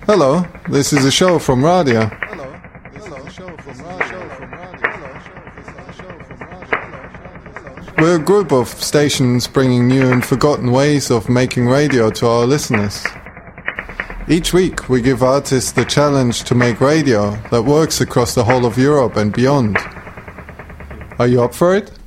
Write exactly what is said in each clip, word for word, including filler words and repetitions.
Hello, this is a show from Radio. We're a group of stations bringing new and forgotten ways of making radio to our listeners. Each week we give artists the challenge to make radio that works across the whole of Europe and beyond. Are you up for it?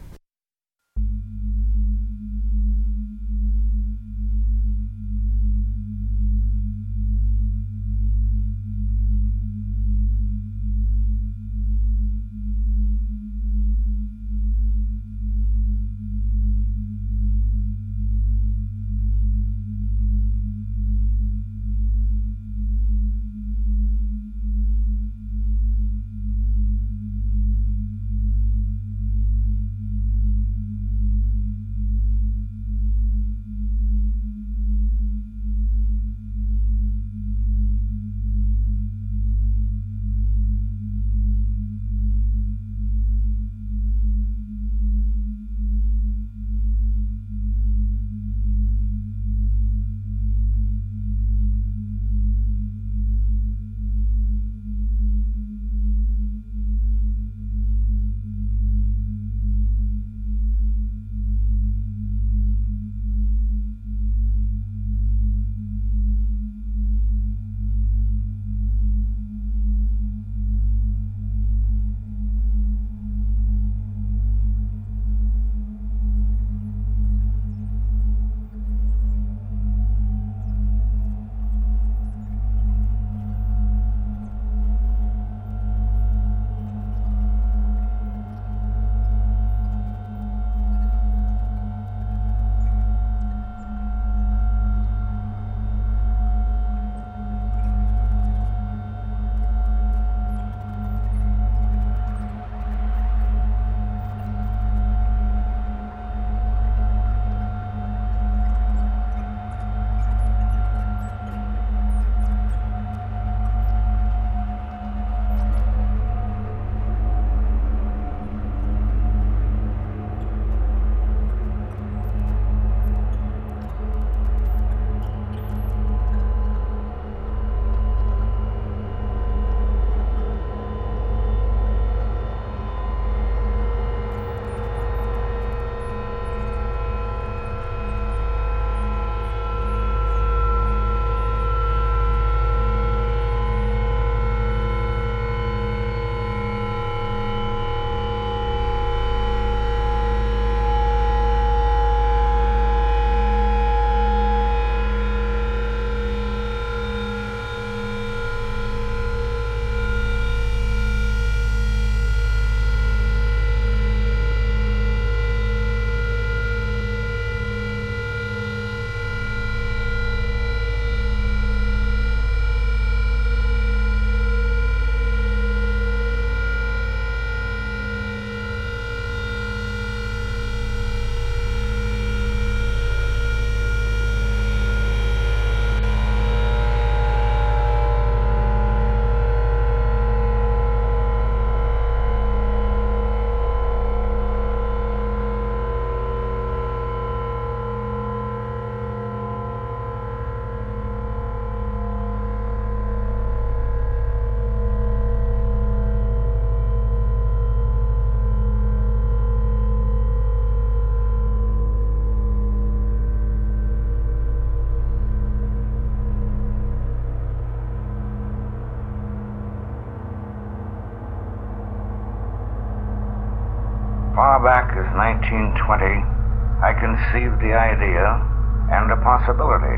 Far back as nineteen twenty, I conceived the idea and the possibility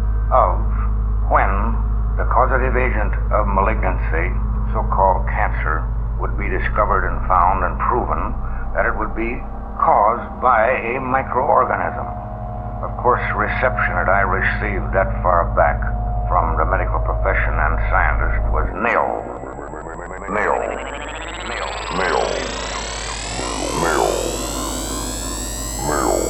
of when the causative agent of malignancy, so-called cancer, would be discovered and found and proven that it would be caused by a microorganism. Of course, reception that I received that far back from the medical profession and scientists was nil. Nil. Nil. Nil. Nil. Nil.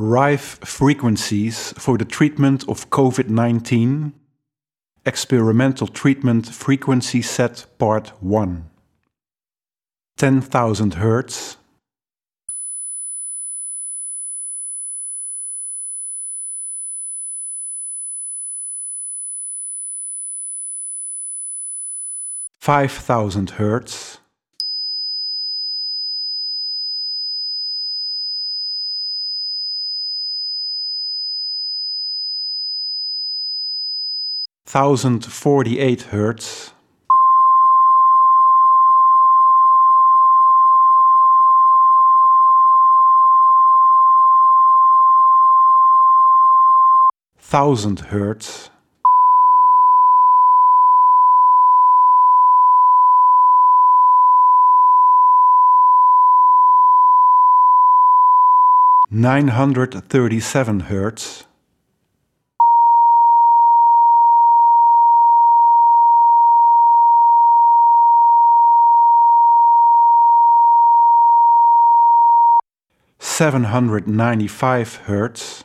Rife frequencies for the treatment of COVID nineteen. Experimental treatment frequency set part one. ten thousand hertz. five thousand hertz. one thousand forty-eight hertz. one thousand hertz. nine hundred thirty-seven hertz. seven hundred ninety-five hertz.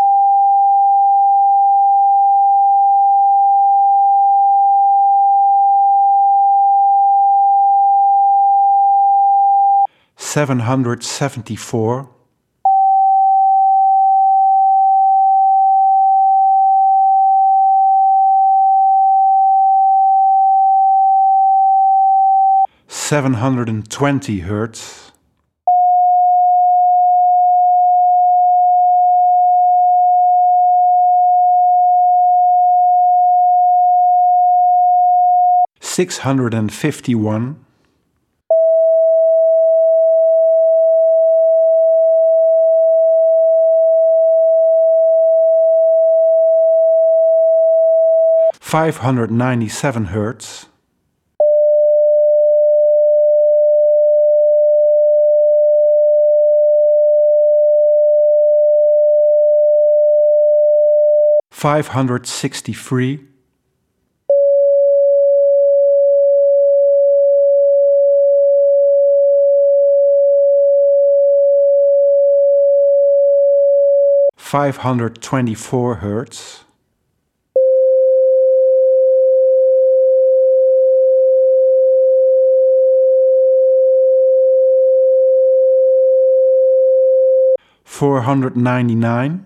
seven hundred seventy-four. seven hundred twenty hertz. six hundred fifty-one. five hundred ninety-seven hertz. five hundred sixty-three. five hundred twenty-four hertz. four hundred ninety-nine.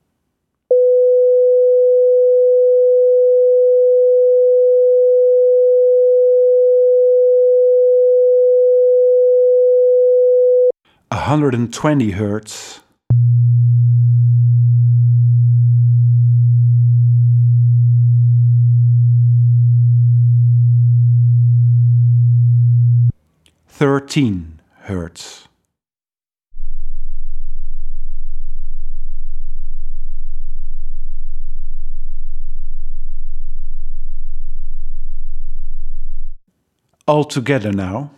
one hundred twenty hertz. thirteen hertz. All together now.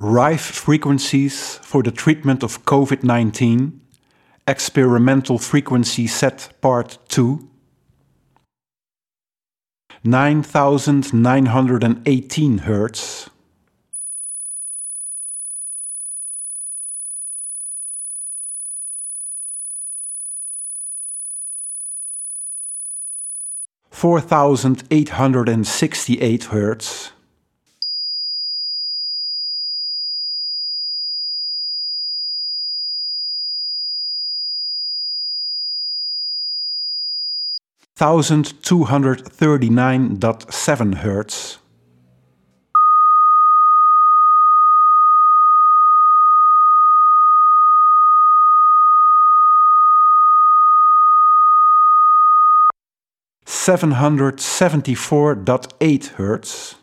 R I F frequencies for the treatment of COVID nineteen, experimental frequency set part two, nine thousand nine hundred eighteen hertz, four thousand eight hundred sixty-eight hertz, one thousand two hundred thirty-nine point seven hertz, seven hundred seventy-four point eight hertz,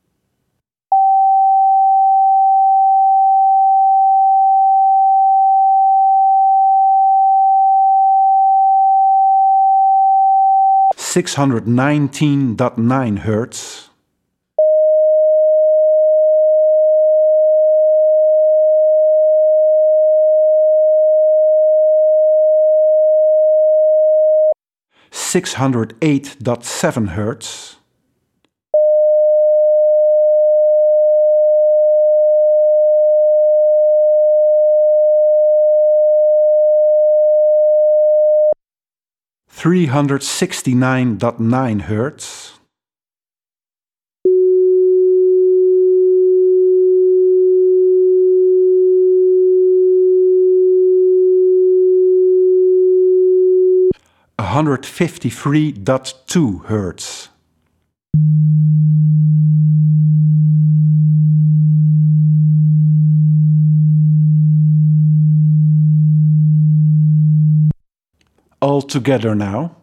six hundred nineteen point nine hertz, six hundred eight point seven hertz, three hundred sixty-nine point nine hertz, one hundred fifty-three point two hertz. All together now.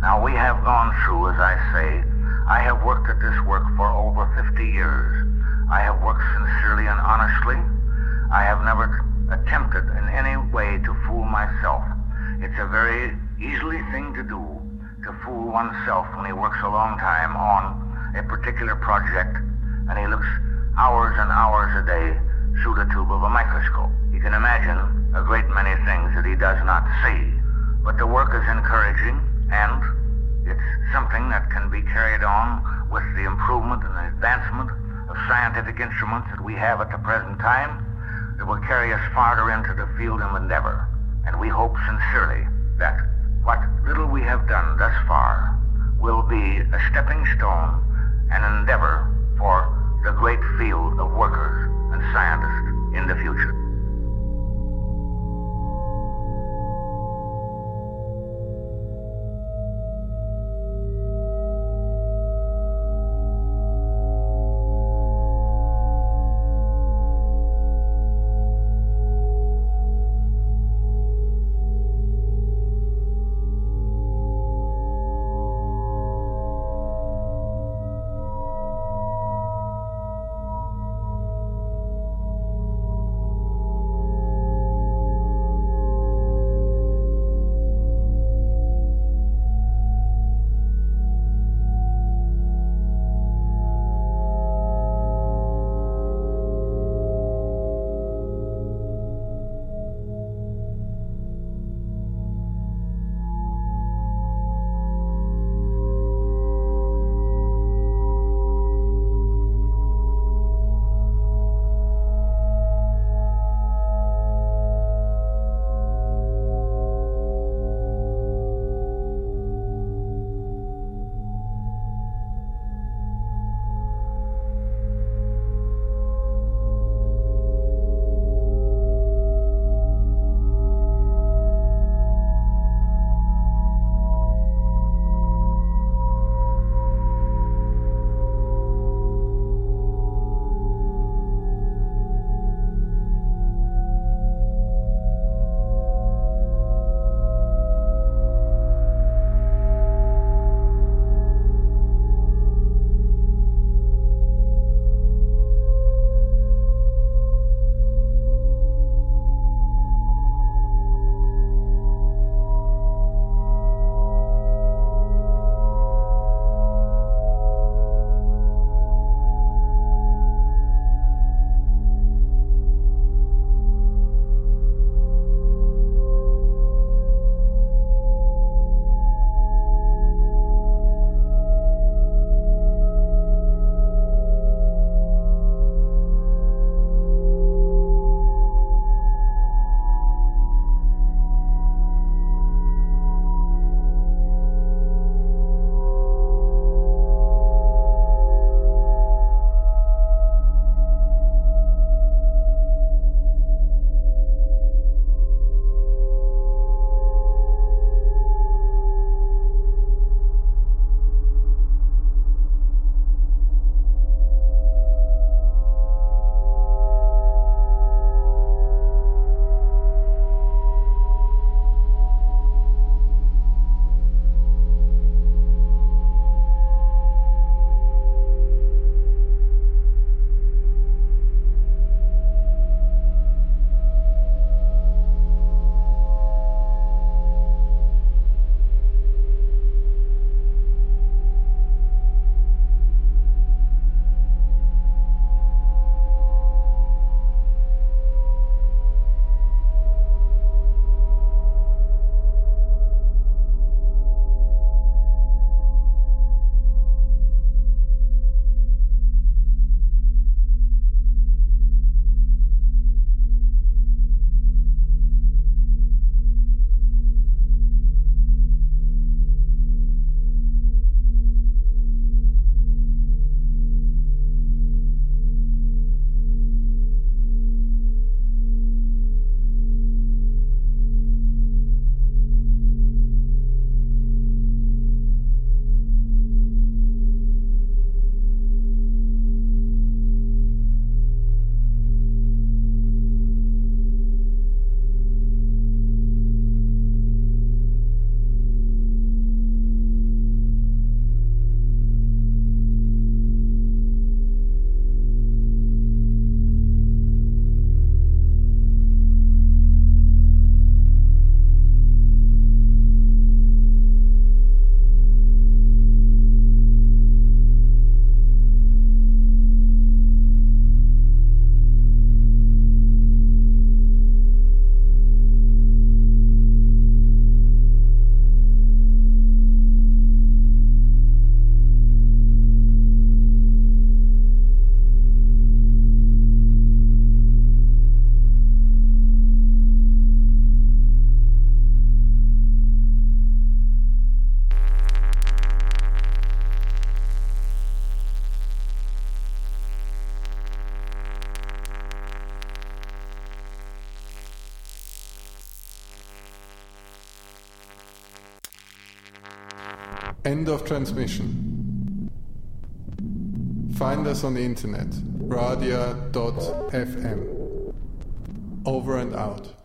Now, we have gone through, as I say, I have worked at this work for over fifty years. I have worked sincerely and honestly. I have never attempted in any way to fool myself. It's a very easily thing to do to fool oneself when he works a long time on a particular project and he looks hours and hours a day through the tube of a microscope. You can imagine a great many things that he does not see. But the work is encouraging, and it's something that can be carried on with the improvement and the advancement of scientific instruments that we have at the present time that will carry us farther into the field of endeavor. And we hope sincerely that what little we have done thus far will be a stepping stone, an endeavor for the great field of workers and scientists in the future. End of transmission. Find us on the internet, radia dot f m. Over and out.